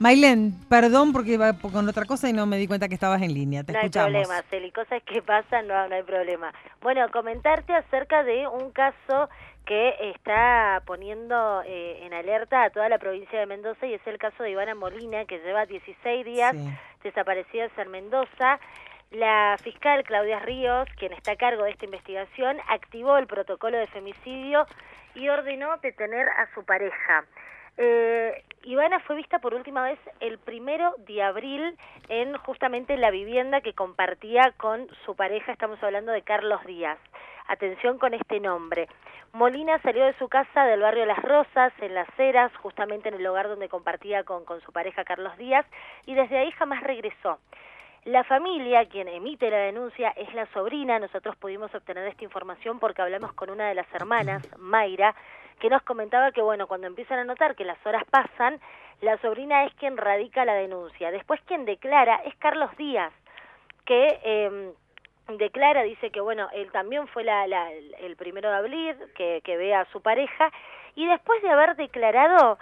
Maylen, perdón porque iba con otra cosa y no me di cuenta que estabas en línea. Te escuchamos. No hay problema, Celi, cosas que pasan, no hay problema. Bueno, comentarte acerca de un caso que está poniendo en alerta a toda la provincia de Mendoza, y es el caso de Ivana Molina, que lleva 16 días desaparecida en Mendoza. La fiscal Claudia Ríos, quien está a cargo de esta investigación, activó el protocolo de femicidio y ordenó detener a su pareja. Ivana fue vista por última vez el 1 de abril en justamente la vivienda que compartía con su pareja. Estamos hablando de Carlos Díaz. Atención con este nombre. Molina salió de su casa del barrio Las Rosas, en Las Heras, justamente en el hogar donde compartía con su pareja Carlos Díaz, y desde ahí jamás regresó. La familia, quien emite la denuncia, es la sobrina. Nosotros pudimos obtener esta información porque hablamos con una de las hermanas, Mayra, que nos comentaba que, bueno, cuando empiezan a notar que las horas pasan, la sobrina es quien radica la denuncia. Después quien declara es Carlos Díaz, que declara, dice que, bueno, él también fue el 1 de abril que ve a su pareja, y después de haber declarado,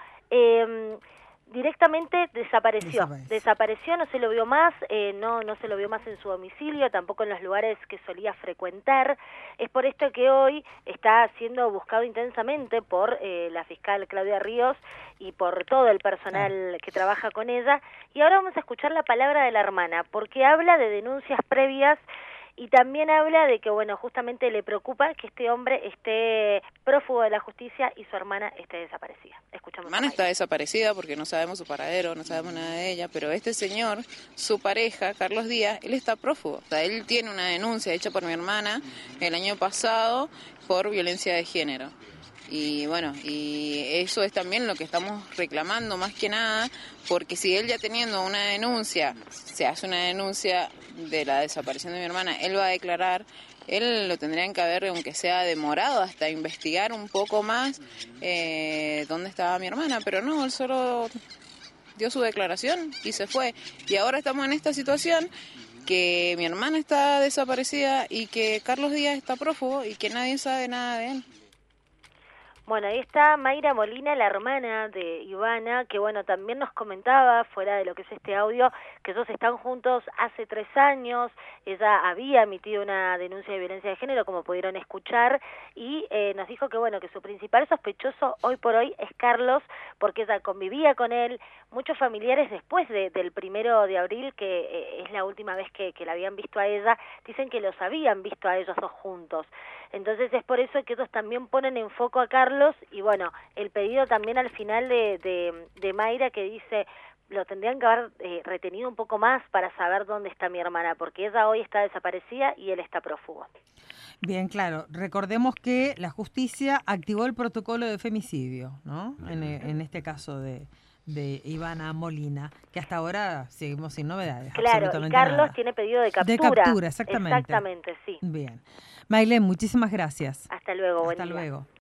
directamente desapareció, no se lo vio más, no se lo vio más en su domicilio, tampoco en los lugares que solía frecuentar. Es por esto que hoy está siendo buscado intensamente por la fiscal Claudia Ríos y por todo el personal que trabaja con ella. Y ahora vamos a escuchar la palabra de la hermana, porque habla de denuncias previas y también habla de que, bueno, justamente le preocupa que este hombre esté prófugo de la justicia y su hermana esté desaparecida. Escuchamos. Mi hermana está desaparecida porque no sabemos su paradero, no sabemos nada de ella, pero este señor, su pareja, Carlos Díaz, él está prófugo. O sea, él tiene una denuncia hecha por mi hermana el año pasado por violencia de género. Y bueno, y eso es también lo que estamos reclamando más que nada, porque si él ya teniendo una denuncia, se hace una denuncia de la desaparición de mi hermana, él va a declarar, él lo tendrían que haber, aunque sea demorado, hasta investigar un poco más dónde estaba mi hermana, pero no, él solo dio su declaración y se fue. Y ahora estamos en esta situación que mi hermana está desaparecida y que Carlos Díaz está prófugo y que nadie sabe nada de él. Bueno, ahí está Mayra Molina, la hermana de Ivana, que bueno, también nos comentaba, fuera de lo que es este audio, que ellos están juntos hace 3 años. Ella había emitido una denuncia de violencia de género, como pudieron escuchar, y nos dijo que bueno, que su principal sospechoso hoy por hoy es Carlos, porque ella convivía con él. Muchos familiares después del 1 de abril, que es la última vez que la habían visto a ella, dicen que los habían visto a ellos dos juntos. Entonces es por eso que ellos también ponen en foco a Carlos, y bueno, el pedido también al final de Mayra, que dice, lo tendrían que haber retenido un poco más para saber dónde está mi hermana, porque ella hoy está desaparecida y él está prófugo. Bien, claro. Recordemos que la justicia activó el protocolo de femicidio, ¿no? En este caso de Ivana Molina, que hasta ahora seguimos sin novedades. Claro, y Carlos nada. tiene pedido de captura. De captura, exactamente. Exactamente, sí. Bien. Maylen, muchísimas gracias. Hasta luego, buen día. Hasta luego.